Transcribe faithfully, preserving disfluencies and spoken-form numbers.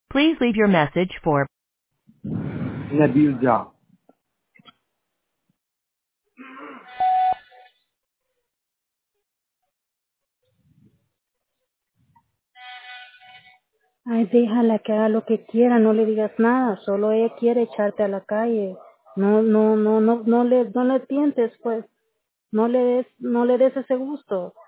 Please leave your message for Nabil Jah. Ay, déjala que haga lo que quiera, no le digas nada, solo ella quiere echarte a la calle. No, no, no, no, no le, no le tientes, pues, no le des, no le des ese gusto.